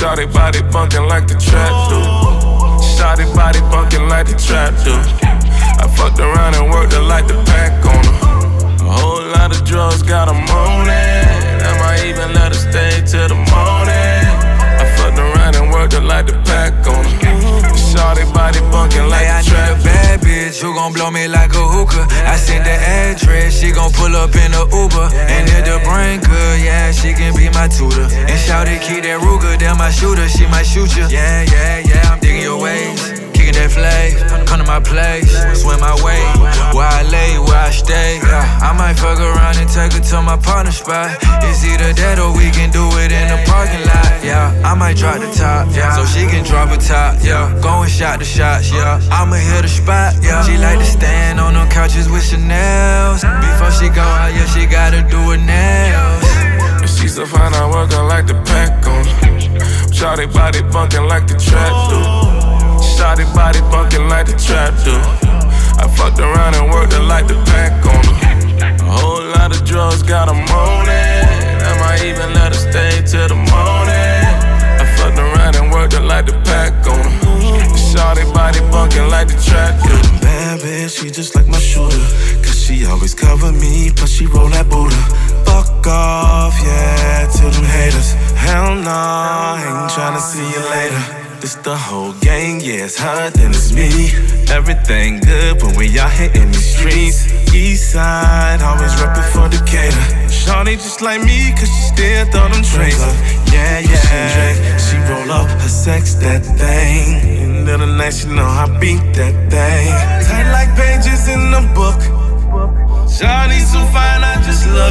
Shawty body bunkin' like the trap do. Shawty body bunkin' like the trap do. I fucked around and worked her like the pack on her. A whole lot of drugs got her moaning. I might even let her stay till the morning. I fucked around and worked her like the pack on her. Shawty body bunkin' like the trap. I need a bad bitch who gon' blow me like a hookah. I sent the address, she gon' pull up in a Uber. And if the brain good, yeah, she can be my tutor. And shawty keep that Ruger, damn my shooter, she might shoot ya. Yeah, yeah, yeah, I'm digging your ways, kicking that flag. Come to my place, swim my way. Where I lay, where I stay. I might fuck around and take her to my partner spot. It's either that or we can do it in the parking lot. Yeah, I might drop the top, yeah, so she can drop a top. Yeah, going shot to shots, yeah. I'ma hit the spot, yeah. She like to stand on them couches with Chanel's. Before she go out, yeah, she gotta do her nails. And she so fine, I work her like the pack on her. Shawty body bunkin' like the trap do. Shawty body bunkin' like the trap do. I fucked around and worked her like the pack on her. A whole lot of drugs got her moaning. I might even let her stay till the morning. I fucked around and worked her like the pack on her. Shawty body bunkin' like the trap do. Bad bitch, she just like my shooter. Cause she always cover me, plus she roll that Buddha. Fuck off, yeah, to them haters. Hell nah, ain't tryna see you later. It's the whole gang, yeah, it's her, then it's me. Everything good when we out here in these streets. East side, always reppin' for Decatur. Shawty just like me, cause she still throw them trays up. Yeah, yeah, she roll up her sex, that thing. End of the night, she know I beat that thing. Tight like pages in a book. Shawty so fine, I just look.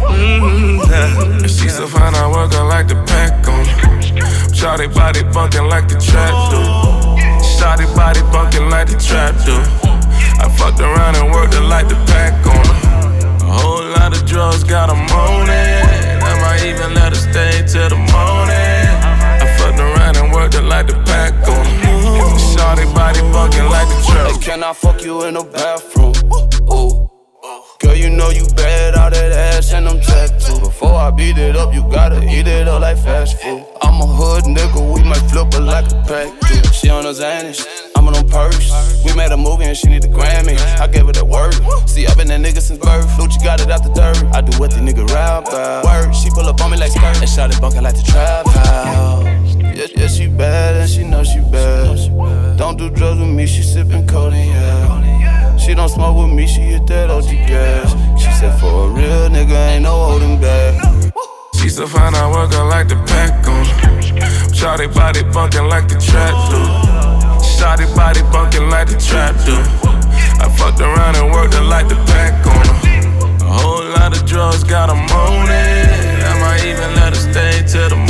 And she so fine, I work her like the pack on her. Shawty body bunkin' like the trap do. Shawty body bunkin' like the trap do. I fucked around and worked her like the pack on her. A whole lot of drugs got her moaning. I might even let her stay till the morning. I fucked around and worked her like the pack on her. Shawty body bunkin' like the trap. Hey, can I fuck you in the bathroom? Ooh. Girl, you know you bad, all that ass and them tattoos. Before I beat it up, you gotta eat it up like fast food. I'm a hood nigga, we might flip it like a pack. She on her Xanax, I'm on them purse. We made a movie and she need a Grammy. I gave her that word. See, I been that nigga since birth. Lucci got it out the dirt. I do what the nigga rap about. Word, she pull up on me like skirt. And shot it bunkin' like the trap house. Yeah, she bad and she know she bad. Don't do drugs with me, she sippin' codeine, yeah. She don't smoke with me, she hit that OG gas. She said for a real nigga, ain't no holding back. She so fine, I work her like the pack on her. Shawty body bunkin' like the trap do. Shawty body bunkin' like the trap do. I fucked around and worked her like the pack on her. A whole lot of drugs got her moaning. I might even let her stay till the morning.